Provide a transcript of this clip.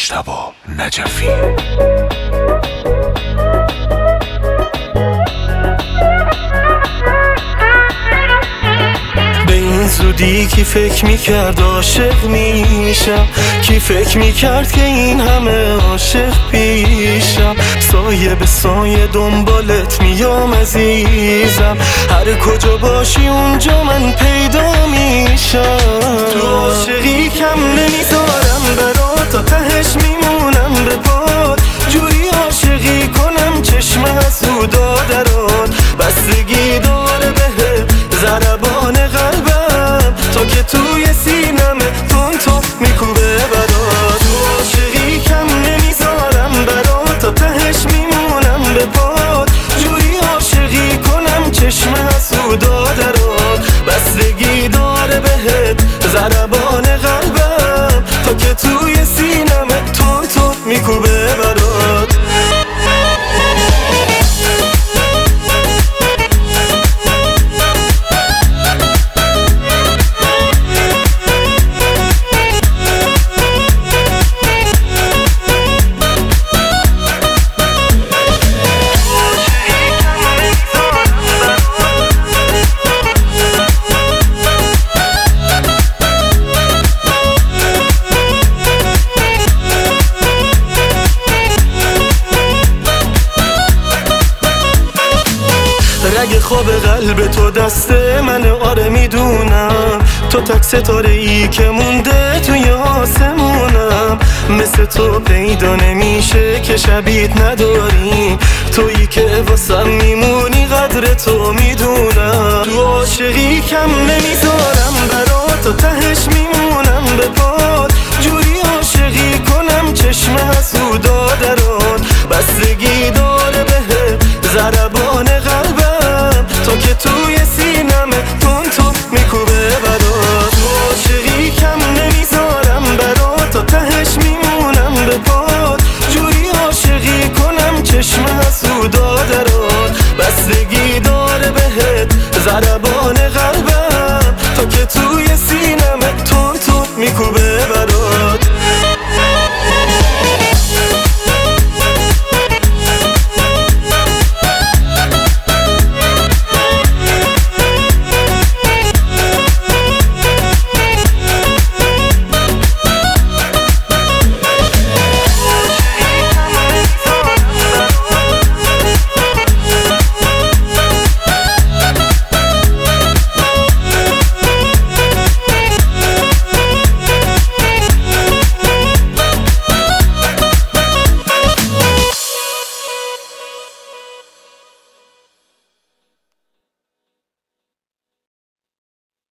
مجتبی نجفی. به این زودی کی فکر میکرد عاشق میشم، کی فکر میکرد که این همه عاشق پیشم. سایه به سایه دنبالت میام عزیزم، هر کجا باشی اونجا من پیدا میشم. تو عاشقی کم نمیذارم برات، تا تهش میمونم به پات. جوری عاشقی کنم چشم حسودا درات، بستگی داره بهت ضربان قلبم، تا که توی سینم تون میکوبه برات. تو عاشقی کم نمیذارم برات، تا تهش میمونم به پات. جوری عاشقی کنم چشم حسودا درات، بستگی داره بهت ضربان قلبم، تا که توی سینم تون میکوبه برات. رگ خواب قلب تو دست من، آره میدونم. تو تک ستاره ای که مونده توی آسمونم. مثل تو پیدا نمیشه که شبیت نداریم، تویی که واسم میمونی قدر تو میدونم. تو عاشقی کم نمیذارم برات، تا تهش میمونم به پات. جوری عاشقی